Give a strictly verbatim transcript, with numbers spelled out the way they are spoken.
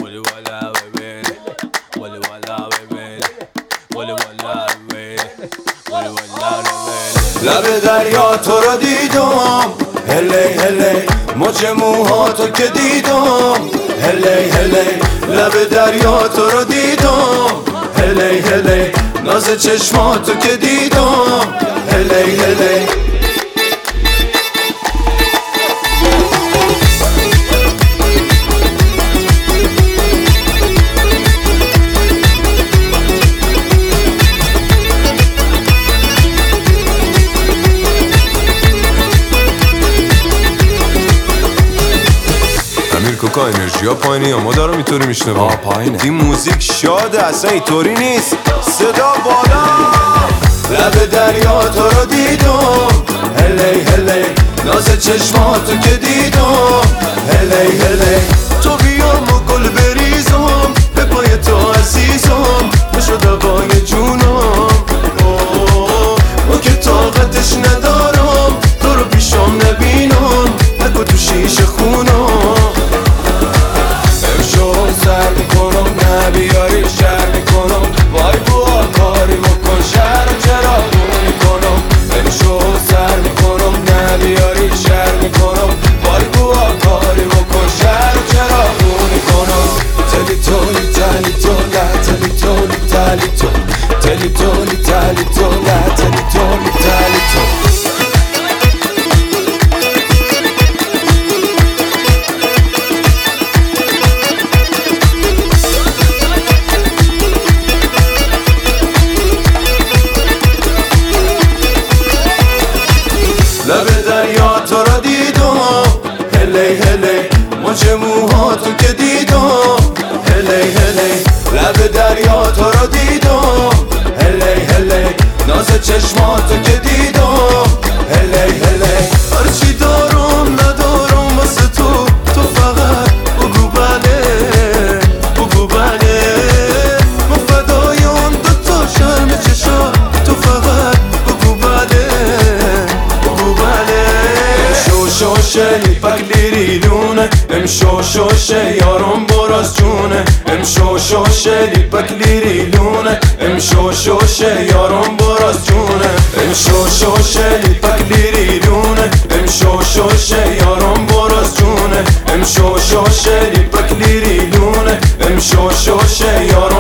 ولی والا ببین ولی والا ببین ولی والا ببین ولی والا ببین لب دریا تو رو دیدم هلی هلی موج موهاتو که دیدم هلی هلی لب دریا تو رو دیدم هلی هلی ناز چشماتو که دیدم هلی هلی کوکا انرژی ها پایینه یا ما دارم اینطوری میشنه آه پایینه این موزیک شاده اصلا اینطوری نیست صدا بالا لب دریا تو رو دیدم هلی هلی ناز چشماتو که دیدم هلی هلی تو بیام و گل بریزم به پای تو عزیزم بشو دوای جونم او که طاقتش ندارم تو رو پیشم نبینم نگو تو شیشه خونم امشو سر میکنم نبیاری شر میکنم وای بوا کاری بکن شهر و چراغون کنم امشو سر میکنم نبیاری شر میکنم وای بوا کاری بکن شهر و چراغون کنم تلی تولی تلی تو نه تلی تولی تلی تو تلی تولی تلی تو نه تلی تولی تلی تو لب دریا تو رو دیدم هلی هلی موج موهاتو که دیدم هلی هلی لب دریا تو رو دیدم هلی هلی ناز چشماتو که دیدم هلی هلی هرچی دارم ندارم واسه تو تو فقط بگو بله بگو بله من فدای اون دوتا شرم چشا تو فقط بگو بله شوشه لیپک لیری لونه ام شو شوشه یارم براز جونه ام شو شوشه لیپک لیری لونه ام شو شوشه یارم براز جونه ام شو شوشه لیپک لیری لونه ام شو شوشه یارم براز جونه ام شو شوشه لیپک لیری لونه ام شو شوشه یارم